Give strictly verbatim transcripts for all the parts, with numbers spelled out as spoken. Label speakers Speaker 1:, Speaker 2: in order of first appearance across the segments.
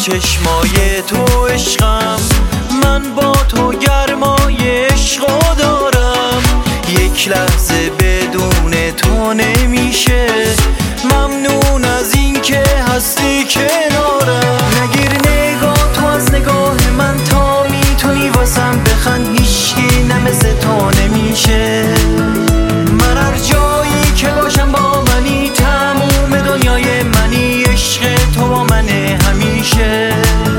Speaker 1: چشمای تو عشقم، من با تو گرمای عشقو دارم. یک لحظه بدون تو نمیشه، ممنون از این که هستی کنارم. نگیر نگاه تو از نگاه من، تا میتونی واسم بخند، هیچکی نه مثل تو نمیشه. من هر جایی که باشم با منی، تموم دنیای منی، عشق تو با منه همیشه.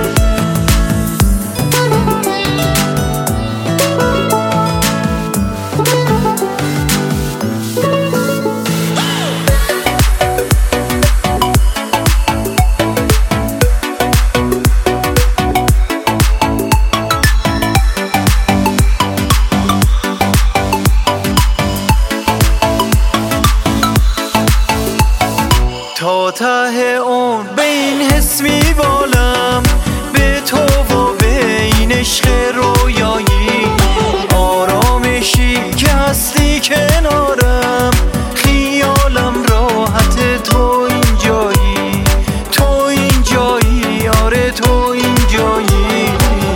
Speaker 1: تا ته اون به این حس میبالم، به تو و به این عشق رویایی، آرامشی که هستی کنارم. خیالم راحت تو اینجایی، تو اینجایی، آره تو اینجایی.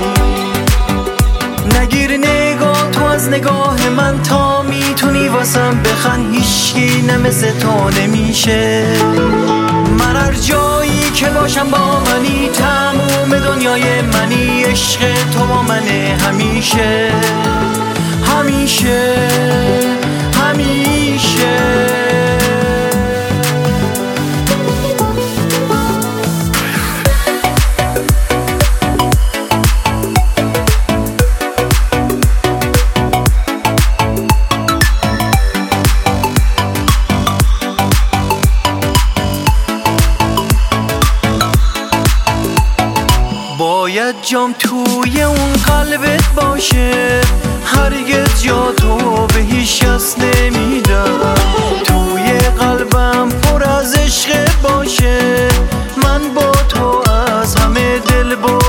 Speaker 1: نگیر نگاه تو از نگاه من، تا میتونی واسم بخند، هیچکی نه مثل تو نمیشه. من هر جایی که باشم با منی، تموم دنیای منی، عشق تو با منه همیشه همیشه همیشه. باید جام توی اون قلبت باشه، هرگز جا تو به هیچ کس نمیدم. توی قلبم پر از عشق باشه، من با تو از همه دل با